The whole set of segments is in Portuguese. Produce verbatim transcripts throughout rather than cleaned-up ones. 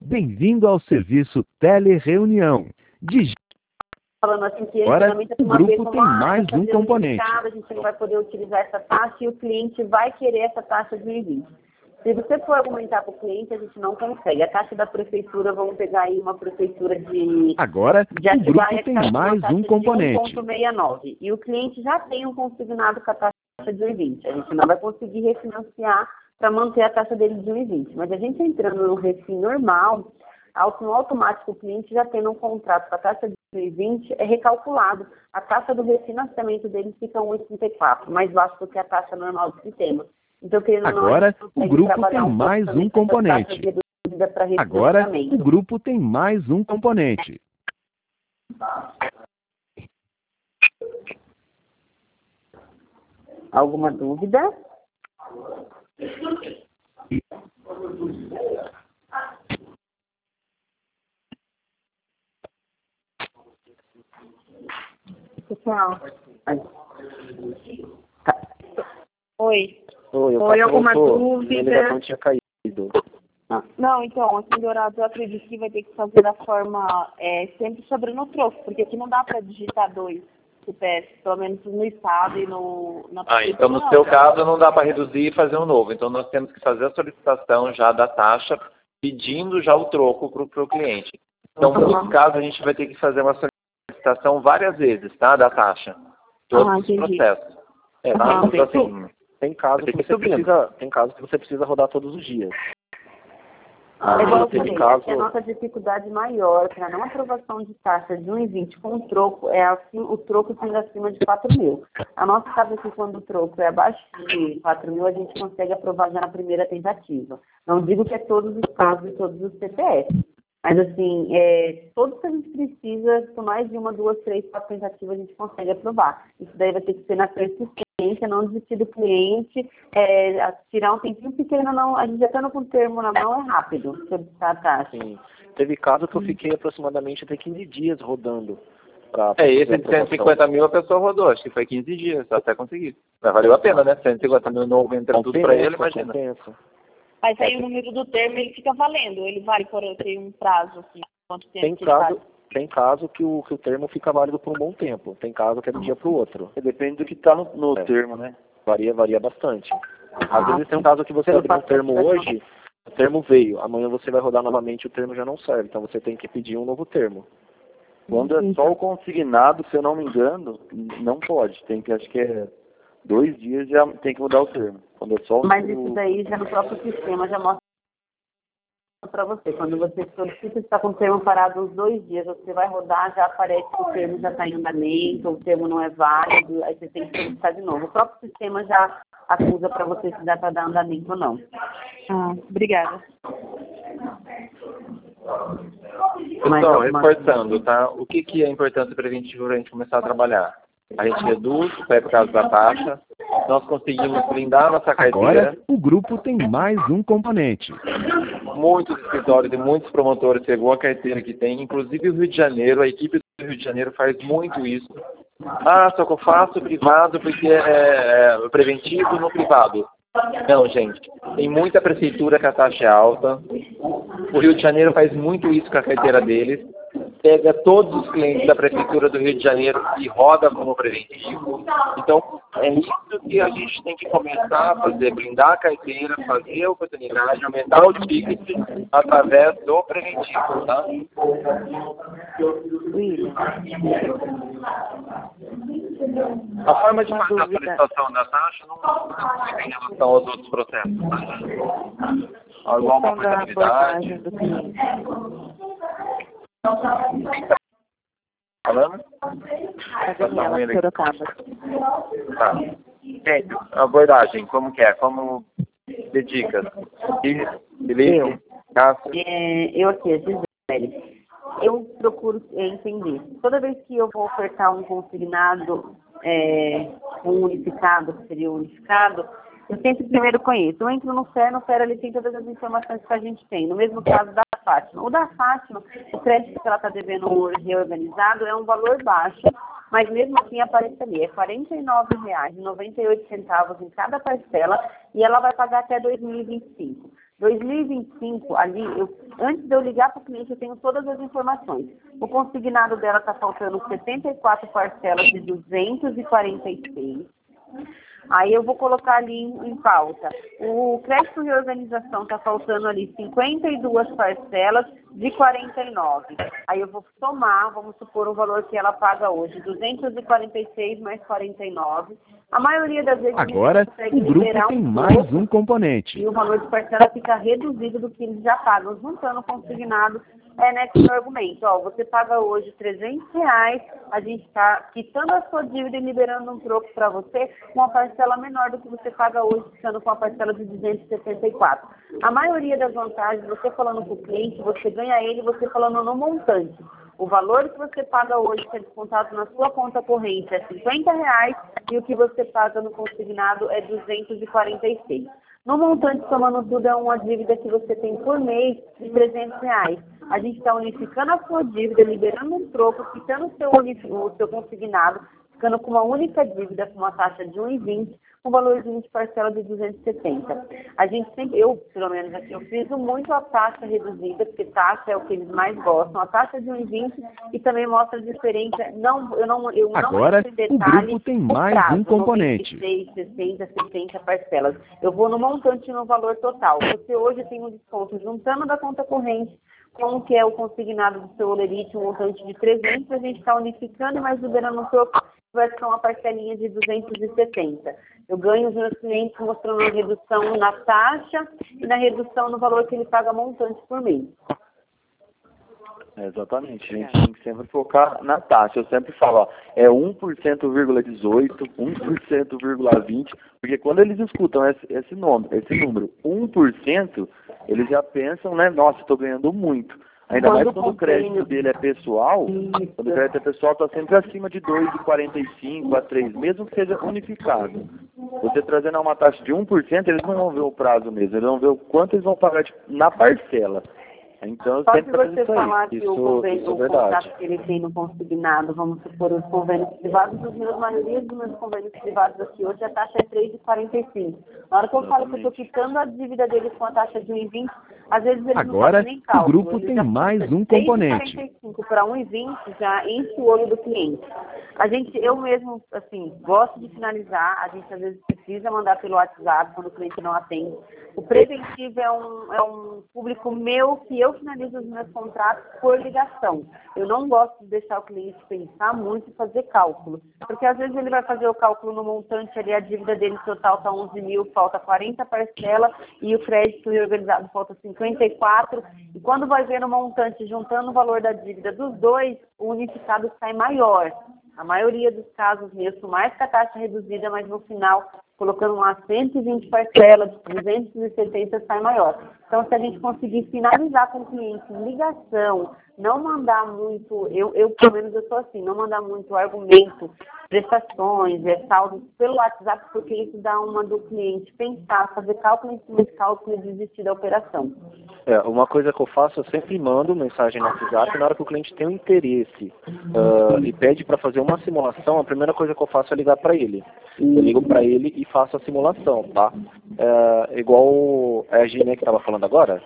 Bem-vindo ao serviço Telereunião. Digite. Falando assim que Agora, geralmente o grupo tem mais um componente. A gente não vai poder utilizar essa taxa e o cliente vai querer essa taxa de vinte. Se você for argumentar para o cliente, a gente não consegue. A taxa da prefeitura, vamos pegar aí uma prefeitura de... Agora, de o grupo tem mais um componente. um vírgula sessenta e nove. E o cliente já tem um consignado com a taxa de um vírgula vinte. A gente não vai conseguir refinanciar para manter a taxa dele de um vírgula vinte. Mas a gente entrando no refim normal, no automático, o cliente já tendo um contrato com a taxa de um vírgula vinte, é recalculado. A taxa do refinanciamento dele fica um vírgula trinta e quatro, mais baixo do que a taxa normal do sistema. Então, agora, o grupo tem mais um componente. Agora, o grupo tem mais um componente. Alguma dúvida? Pessoal. Tá. Oi. Oi, Oi, alguma dúvida? Não tinha caído. Ah. Não, então, assim, Dourado, eu acredito que vai ter que fazer da forma é, sempre sobre no troco, porque aqui não dá para digitar dois C P F, pelo menos no estado e no... Na ah, então no seu caso não dá para reduzir e fazer um novo. Então nós temos que fazer a solicitação já da taxa, pedindo já o troco para o cliente. Então, em muitos casos, a gente vai ter que fazer uma solicitação várias vezes, tá, da taxa. Todos ah, os processos. É, ah, então, assim, tem casos que, que você precisa, tem casos que você precisa rodar todos os dias. Ah, igual eu falei, caso... a nossa dificuldade maior para não aprovação de taxa de um vírgula vinte com o troco é assim, o troco sendo acima de quatro mil. A nossa sabe que quando o troco é abaixo de quatro mil, a gente consegue aprovar já na primeira tentativa. Não digo que é todos os casos e todos os C P F. Mas, assim, é, todos que a gente precisa, com mais de uma, duas, três, quatro tentativas, a gente consegue aprovar. Isso daí vai ter que ser na persistência, não desistir do cliente, é, tirar um tempinho pequeno, não, a gente já estando com o termo na mão, é rápido, solicitar a taxa. Sim. Teve caso que eu fiquei aproximadamente até quinze dias rodando. Pra, é, esse de cento e cinquenta mil a pessoa rodou, acho que foi quinze dias, até conseguir. Mas valeu a pena, né? cento e cinquenta mil novo entrando tudo para ele, imagina. Compensa. Mas aí o número do termo, ele fica valendo, ele vale por ter um prazo, assim, quanto tempo tem que caso, ele tem caso que o, que o termo fica válido por um bom tempo, tem caso que é de um dia para o outro. Depende do que está no, no é. termo, né? Varia, varia bastante. Às ah, vezes tem um caso que você abriu um termo hoje, o termo veio, amanhã você vai rodar novamente, o termo já não serve, então você tem que pedir um novo termo. Quando é só o consignado, se eu não me engano, não pode, tem que, acho que é dois dias já tem que mudar o termo. Quando é só o... Mas isso daí já no próprio sistema já mostra para você. Quando você solicita, está com o termo parado uns dois dias, você vai rodar, já aparece que o termo já está em andamento, o termo não é válido, aí você tem que solicitar de novo. O próprio sistema já acusa para você se dá para dar andamento ou não. Ah, obrigada. Então, reforçando, tá? O que, que é importante para a gente, para a gente começar a trabalhar? A gente reduz, vai por causa da taxa, nós conseguimos blindar a nossa carteira. Agora, o grupo tem mais um componente. Muitos escritórios e muitos promotores pegou a carteira que tem, inclusive o Rio de Janeiro, a equipe do Rio de Janeiro faz muito isso. Ah, só que eu faço privado porque é, é preventivo no privado. Não, gente, tem muita prefeitura que a taxa é alta. O Rio de Janeiro faz muito isso com a carteira deles. Pega todos os clientes da Prefeitura do Rio de Janeiro e roda como preventivo. Então, é isso que a gente tem que começar a fazer, blindar a carteira, fazer a oportunidade, aumentar o ticket através do preventivo, tá? A forma de fazer a solicitação da taxa não é em relação aos outros processos, tá? Alguma oportunidade. Falando? Tá. Gente, abordagem, como que é? Como dedica? Felipe? Cássio? É, eu aqui, a Gisele. Eu procuro entender. Toda vez que eu vou ofertar um consignado, é, um unificado, que seria unificado, eu sempre primeiro conheço. Eu entro no F E R, no F E R ele tem todas as informações que a gente tem. No mesmo caso da Fátima. O da Fátima, o crédito que ela está devendo reorganizado é um valor baixo, mas mesmo assim aparece ali, é quarenta e nove reais e noventa e oito centavos em cada parcela e ela vai pagar até dois mil e vinte e cinco. dois mil e vinte e cinco, ali, eu, antes de eu ligar para o cliente, eu tenho todas as informações. O consignado dela está faltando setenta e quatro parcelas de duzentos e quarenta e seis. Aí eu vou colocar ali em, em pauta. O crédito reorganização está faltando ali cinquenta e duas parcelas de quarenta e nove. Aí eu vou somar, vamos supor, o valor que ela paga hoje, duzentos e quarenta e seis mais quarenta e nove. A maioria das vezes agora o grupo tem mais um componente. E o valor de parcela fica reduzido do que eles já pagam, juntando o consignado. É, né, que o argumento, ó, você paga hoje trezentos reais, a gente está quitando a sua dívida e liberando um troco para você com uma parcela menor do que você paga hoje, ficando com a parcela de duzentos e setenta e quatro. A maioria das vantagens, você falando com o cliente, você ganha ele, você falando no montante. O valor que você paga hoje, que é descontado na sua conta corrente, é cinquenta reais e o que você paga no consignado é duzentos e quarenta e seis. No montante, somando tudo, é uma dívida que você tem por mês de trezentos reais. A gente está unificando a sua dívida, liberando um troco, quitando o seu, o seu consignado, ficando com uma única dívida com uma taxa de um vírgula vinte, com um valorzinho de parcela de duzentos e setenta. A gente sempre, eu, pelo menos aqui, eu friso muito a taxa reduzida, porque taxa é o que eles mais gostam, a taxa de um vírgula vinte e também mostra a diferença. Não, eu não, eu não Agora, o grupo tem mais prazo, um componente. noventa e seis, sessenta, setenta parcelas. Eu vou no montante e no valor total. Você hoje tem um desconto juntando da conta corrente, como que é o consignado do seu Olerite, um montante de trezentos, a gente está unificando e mais liberando um troco, vai ficar uma parcelinha de duzentos e setenta. Eu ganho os meus clientes mostrando a redução na taxa e na redução no valor que ele paga montante por mês. É, exatamente, a gente tem que sempre focar na taxa. Eu sempre falo, ó, é um por cento vírgula dezoito, um por cento vírgula vinte, porque quando eles escutam esse, esse, nome, esse número, um por cento, eles já pensam, né, nossa, estou ganhando muito. Ainda mais quando o crédito dele é pessoal, quando o crédito é pessoal, está sempre acima de dois vírgula quarenta e cinco a três, mesmo que seja unificado. Você trazendo uma taxa de um por cento, eles não vão ver o prazo mesmo, eles vão ver o quanto eles vão pagar tipo, na parcela. Então, Só sempre se você isso falar aí. que Isso, o convênio, isso é o verdade. contrato que ele tem no consignado, vamos supor, os convênios privados, os meus, a maioria dos meus convênios privados aqui hoje, a taxa é três vírgula quarenta e cinco. Na hora que eu falo que eu estou quitando a dívida deles com a taxa de um vírgula vinte, às vezes eles Agora, não fazem nem cálculo. o grupo Eles tem já mais um componente. três vírgula quarenta e cinco para um vírgula vinte já enche o olho do cliente. A gente, eu mesmo, assim, gosto de finalizar, a gente às vezes precisa mandar pelo WhatsApp quando o cliente não atende. O preventivo é um, é um público meu que eu finalizo os meus contratos por ligação. Eu não gosto de deixar o cliente pensar muito e fazer cálculo, porque às vezes ele vai fazer o cálculo no montante ali, a dívida dele total está onze mil, falta quarenta parcelas e o crédito reorganizado falta cinquenta e quatro, e quando vai ver no montante, juntando o valor da dívida dos dois, o unificado sai maior. A maioria dos casos mesmo, mais que a taxa reduzida, mas no final, colocando umas cento e vinte parcelas, duzentos e setenta sai maior. Então, se a gente conseguir finalizar com o cliente em ligação, não mandar muito, eu, eu pelo menos eu sou assim, não mandar muito argumento, prestações, é, saldos pelo WhatsApp, porque isso dá uma do cliente pensar, fazer cálculo em cima de cálculo e desistir da operação. É, uma coisa que eu faço, eu sempre mando mensagem no WhatsApp, na hora que o cliente tem um interesse uh, e pede para fazer uma simulação, a primeira coisa que eu faço é ligar para ele. Eu ligo para ele e faço a simulação, tá? É, igual a Gi, né, que estava falando agora,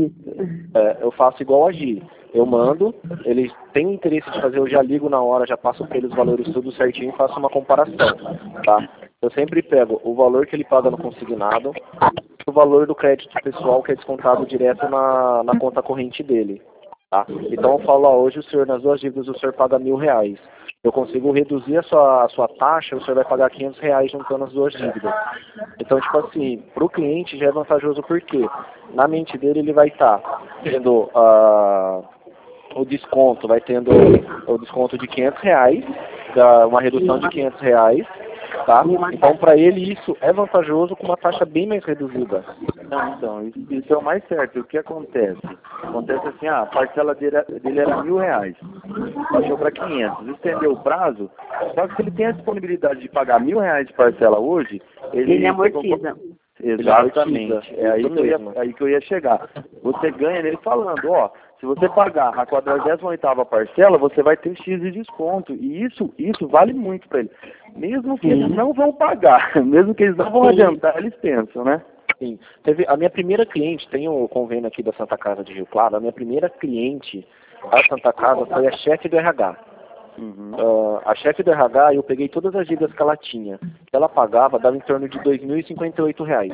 é, eu faço igual a Gi. Eu mando, eles têm interesse de fazer, eu já ligo na hora, já passo para eles os valores tudo certinho e faço uma comparação, tá? Eu sempre pego o valor que ele paga no consignado, o valor do crédito pessoal que é descontado direto na, na conta corrente dele, tá? Então eu falo, ó, hoje o senhor, nas duas dívidas, o senhor paga mil reais. Eu consigo reduzir a sua, a sua taxa, o senhor vai pagar quinhentos reais juntando as duas dívidas. Então, tipo assim, para o cliente já é vantajoso porque na mente dele ele vai estar tá tendo uh, o desconto, vai tendo o desconto de quinhentos reais, uma redução de quinhentos reais, tá? Então, para ele isso é vantajoso com uma taxa bem mais reduzida. Não, então, isso, isso é o mais certo. O que acontece? Acontece assim, ah, a parcela dele, dele era mil reais, baixou para quinhentos, estendeu o prazo, só que se ele tem a disponibilidade de pagar mil reais de parcela hoje, ele, ele amortiza. Exatamente, é aí que, eu ia, aí que eu ia chegar. Você ganha nele falando, ó, se você pagar a quadragésima oitava parcela, você vai ter X de desconto. E isso, isso vale muito para ele. Mesmo que Sim. eles não vão pagar, mesmo que eles não vão Sim. adiantar, eles pensam, né? Sim. Teve, a minha primeira cliente, tem o convênio aqui da Santa Casa de Rio Claro, a minha primeira cliente da Santa Casa foi a chefe do R H. Uhum. Uh, a chefe do R H, eu peguei todas as dívidas que ela tinha, que ela pagava, dava em torno de dois mil e cinquenta e oito reais.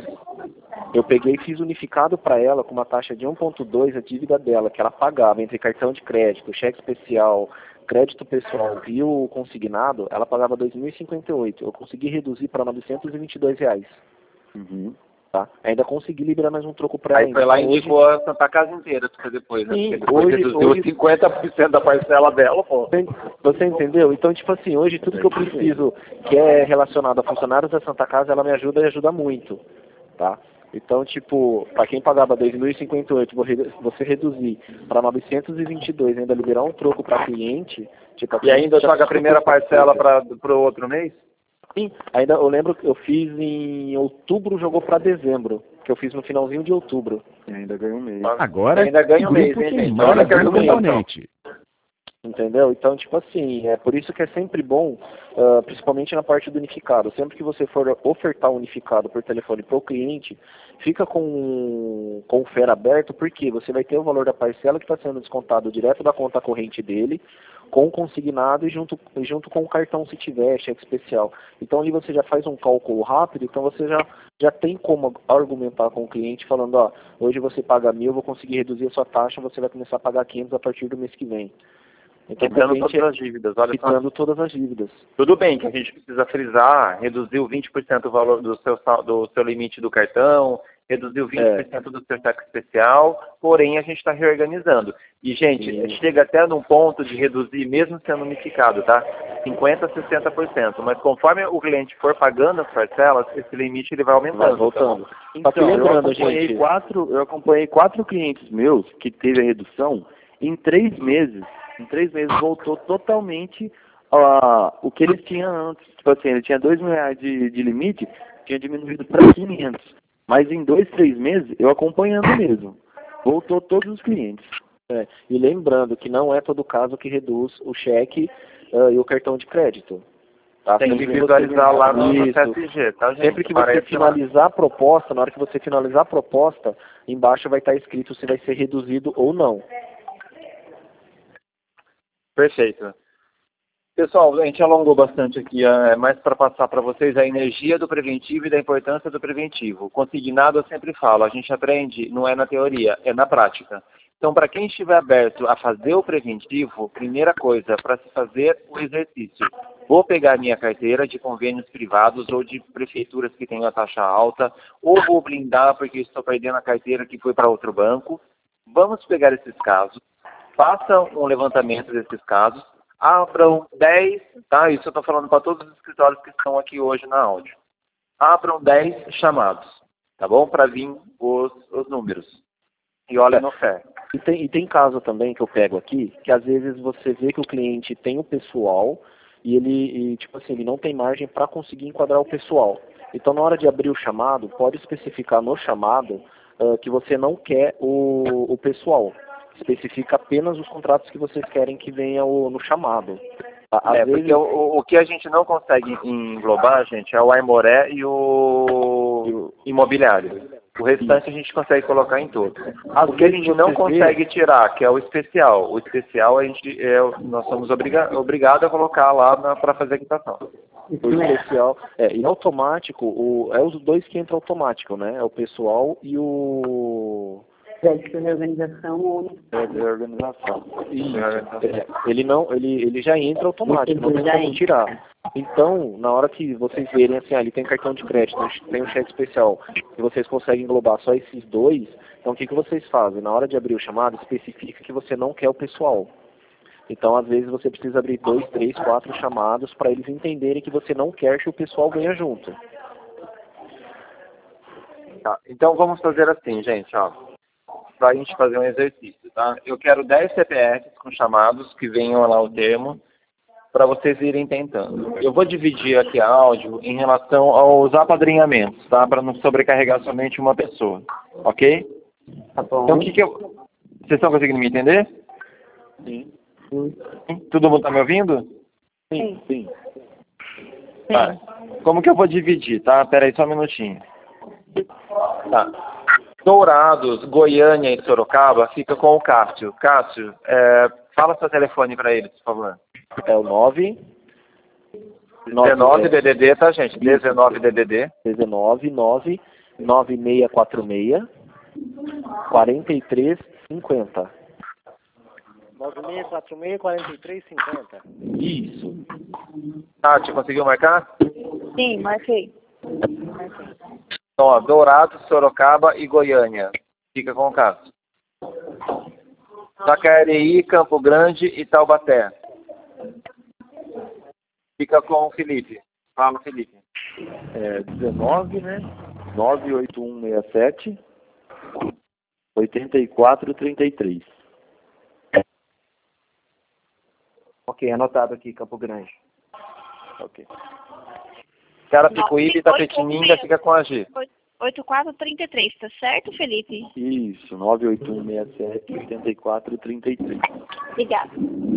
Eu peguei e fiz unificado para ela com uma taxa de um vírgula dois a dívida dela, que ela pagava entre cartão de crédito, cheque especial, crédito pessoal e o consignado, ela pagava dois mil e cinquenta e oito. Eu consegui reduzir para novecentos e vinte e dois reais. Uhum. Tá? Ainda consegui liberar mais um troco para ela. Aí foi lá e indicou hoje... a Santa Casa inteira pra depois, né? Sim, Porque depois hoje, reduziu hoje... cinquenta por cento da parcela dela, pô. Você entendeu? Então, tipo assim, hoje tudo que eu preciso que é relacionado a funcionários da Santa Casa, ela me ajuda e ajuda muito, tá? Então, tipo, para quem pagava dois mil e cinquenta e oito, você reduzir para novecentos e vinte e dois, ainda liberar um troco para cliente... Tipo, e ainda paga a primeira parcela para o outro mês? Sim, ainda eu lembro que eu fiz em outubro, jogou para dezembro, que eu fiz no finalzinho de outubro. E ainda ganha um mês. Agora, ainda ganha um mês, hein, tem gente? mais Olha que um argumentação. componente. Entendeu? Então, tipo assim, é por isso que é sempre bom, uh, principalmente na parte do unificado. Sempre que você for ofertar o unificado por telefone para o cliente, fica com, com o F E R aberto, porque você vai ter o valor da parcela que está sendo descontado direto da conta corrente dele, com o consignado e junto, junto com o cartão, se tiver, cheque especial. Então ali você já faz um cálculo rápido, então você já, já tem como argumentar com o cliente falando, ó, hoje você paga mil, eu vou conseguir reduzir a sua taxa, você vai começar a pagar quinhentos a partir do mês que vem. Então, quitando todas as dívidas, olha quitando só. todas as dívidas. Tudo bem que a gente precisa frisar, reduziu vinte por cento o valor do seu, do seu limite do cartão, reduziu vinte por cento é. do seu cheque especial, porém a gente está reorganizando. E, gente, Sim. chega até num ponto de reduzir, mesmo sendo unificado, tá? cinquenta por cento, sessenta por cento. Mas conforme o cliente for pagando as parcelas, esse limite ele vai aumentando. Vai voltando. Tá? Então, lembrando, eu acompanhei, gente... quatro, eu acompanhei quatro clientes meus que teve a redução em três meses. Em três meses voltou totalmente uh, o que eles tinham antes. Tipo assim, ele tinha dois mil reais de, de limite, tinha diminuído para quinhentos. Mas em dois, três meses, eu acompanhando mesmo. Voltou todos os clientes. É, e lembrando que não é todo caso que reduz o cheque uh, e o cartão de crédito. Tá? Tem que visualizar lá no, no C S G, tá, gente? Sempre que você finalizar lá. a proposta, na hora que você finalizar a proposta, embaixo vai estar escrito se vai ser reduzido ou não. Perfeito. Pessoal, a gente alongou bastante aqui, é mais para passar para vocês a energia do preventivo e da importância do preventivo. Consignado, eu sempre falo, a gente aprende, não é na teoria, é na prática. Então, para quem estiver aberto a fazer o preventivo, primeira coisa, para se fazer o exercício. Vou pegar minha carteira de convênios privados ou de prefeituras que têm a taxa alta, ou vou blindar porque estou perdendo a carteira que foi para outro banco. Vamos pegar esses casos. Façam um levantamento desses casos, abram dez, tá? Isso eu estou falando para todos os escritórios que estão aqui hoje na áudio. Abram dez chamados, tá bom? Para vir os, os números. E olha no F E R. E tem, e tem caso também que eu pego aqui, que às vezes você vê que o cliente tem o pessoal e ele, e, tipo assim, ele não tem margem para conseguir enquadrar o pessoal. Então, na hora de abrir o chamado, pode especificar no chamado uh, que você não quer o, o pessoal. Especifica apenas os contratos que vocês querem que venha o, no chamado. Às é, vezes... porque o, o que a gente não consegue englobar, gente, é o Aimoré e o imobiliário. O restante a gente consegue colocar em todos. O que a gente não consegue tirar, que é o especial. O especial a gente, é, nós somos obriga obrigados a colocar lá para fazer a quitação. O especial, é, e automático, o, é os dois que entram automático, né? É o pessoal e o... Crédito de organização ou de organização. Isso. É, ele não, ele, ele já entra automático, não tem como tirar. Então, na hora que vocês verem assim, ah, ele tem cartão de crédito, tem um cheque especial, e vocês conseguem englobar só esses dois, então o que, que vocês fazem? Na hora de abrir o chamado, especifica que você não quer o pessoal. Então, às vezes, você precisa abrir dois, três, quatro chamados para eles entenderem que você não quer que o pessoal venha junto. Tá, então vamos fazer assim, gente, ó. Para a gente fazer um exercício, tá? Eu quero dez C P Fs com chamados que venham lá o termo, para vocês irem tentando. Eu vou dividir aqui a áudio em relação aos apadrinhamentos, tá? Para não sobrecarregar somente uma pessoa, ok? Tá bom. Então, o que que eu... Vocês estão conseguindo me entender? Sim. Sim. Todo mundo está me ouvindo? Sim, sim. Tá. Como que eu vou dividir, tá? Pera aí só um minutinho. Tá. Dourados, Goiânia e Sorocaba fica com o Cássio. Cássio, é, fala seu telefone para ele, por favor. É o nove... dezenove D D D, tá, gente? dezenove D D D. dezenove nove nove seis quatro seis quarenta e três cinquenta. nove seis quatro seis quarenta e três cinquenta. Isso. Tati, conseguiu marcar? Sim, marquei. Então, ó, Dourados, Sorocaba e Goiânia. Fica com o Cássio. Jacareí, Campo Grande e Taubaté. Fica com o Felipe. Fala, Felipe. É dezenove, né? nove oito um seis sete oitenta e quatro trinta e três. Ok, anotado aqui, Campo Grande. Ok. Carapicuíba e Itapetininga fica com a G. oito quatro três três, tá certo, Felipe? Isso, nove oito um seis sete oitenta e quatro trinta e três. Obrigada.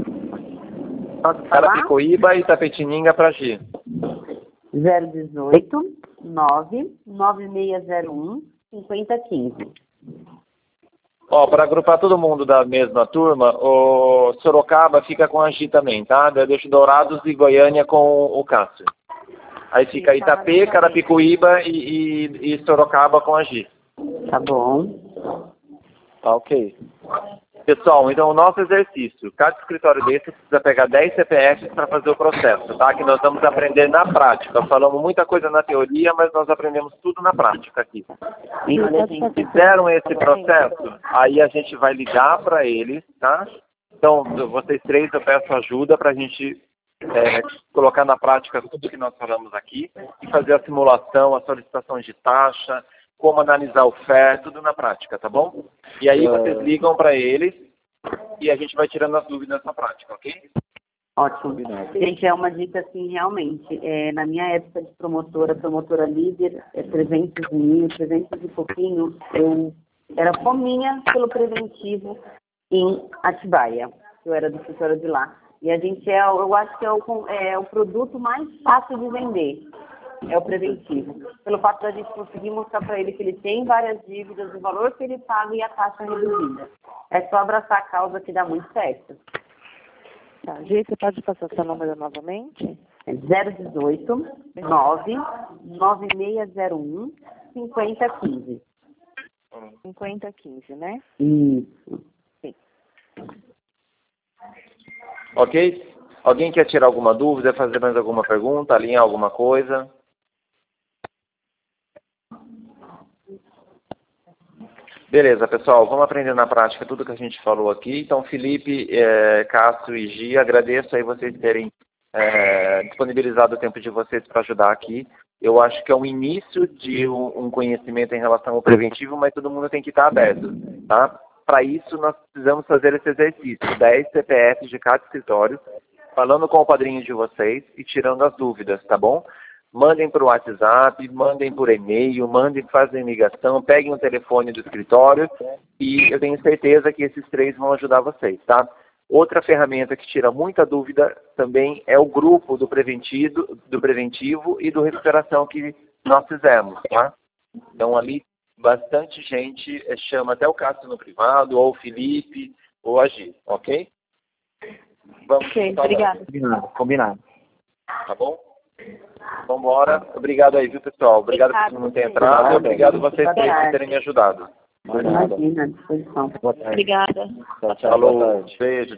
Carapicuíba e Itapetininga para G. zero dezoito, nove, nove seis zero um, cinquenta quinze. Ó, para agrupar todo mundo da mesma turma, o Sorocaba fica com a G também, tá? Eu deixo Dourados e Goiânia com o Cássio. Aí fica Itapê, Carapicuíba e, e, e Sorocaba com a G. Tá bom. Tá ok. Pessoal, então o nosso exercício, cada escritório desse precisa pegar dez C P Fs para fazer o processo, tá? Que nós vamos aprender na prática. Falamos muita coisa na teoria, mas nós aprendemos tudo na prática aqui. Se fizeram esse processo, aí a gente vai ligar para eles, tá? Então, vocês três, eu peço ajuda para a gente é, colocar na prática tudo que nós falamos aqui e fazer a simulação, a solicitação de taxa, como analisar o F E R, tudo na prática, tá bom? E aí vocês ligam para eles e a gente vai tirando as dúvidas na prática, ok? Ótimo. Gente, é uma dica assim, realmente. É, na minha época de promotora, promotora líder, é trezentos mil, trezentos e pouquinho, eu era fominha pelo preventivo em Atibaia. Eu era do escritório de lá. E a gente é, eu acho que é o, é o produto mais fácil de vender. É o preventivo. Pelo fato da gente conseguir mostrar para ele que ele tem várias dívidas, o valor que ele paga e a taxa reduzida. É só abraçar a causa que dá muito certo. Tá, gente, você pode passar seu número novamente? É zero dezoito, nove, nove seis zero um, cinquenta quinze. cinquenta quinze, né? Isso. Sim. Ok? Alguém quer tirar alguma dúvida, fazer mais alguma pergunta, alinhar alguma coisa? Beleza, pessoal, vamos aprender na prática tudo que a gente falou aqui. Então, Felipe, é, Cássio e Gi, agradeço aí vocês terem é, disponibilizado o tempo de vocês para ajudar aqui. Eu acho que é um início de um, um conhecimento em relação ao preventivo, mas todo mundo tem que estar aberto, tá? Para isso, nós precisamos fazer esse exercício, dez C P Fs de cada escritório, falando com o padrinho de vocês e tirando as dúvidas, tá bom? Mandem para o WhatsApp, mandem por e-mail, mandem, fazem ligação, peguem o telefone do escritório e eu tenho certeza que esses três vão ajudar vocês, tá? Outra ferramenta que tira muita dúvida também é o grupo do preventivo, do preventivo e do recuperação que nós fizemos, tá? Então ali bastante gente chama até o Cássio no privado, ou o Felipe, ou a Gi, ok? Vamos Ok, obrigada. Combinado, combinado. Tá bom? Vamos embora. Obrigado aí, viu, pessoal? Obrigado por todo mundo ter entrado e obrigado vocês três por terem me ajudado. Imagina, à disposição. Obrigada. Tchau, tchau. Falou, beijo.